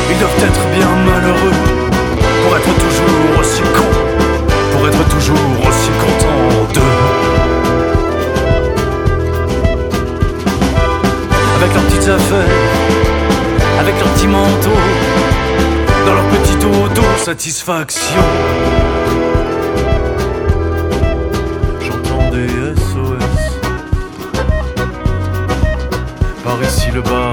Ils doivent être bien malheureux pour être toujours aussi cons, pour être toujours aussi contents d'eux. Avec leurs petites affaires, avec leurs petits manteaux, dans leur petite auto-satisfaction. J'entends des SOS. Par ici le bas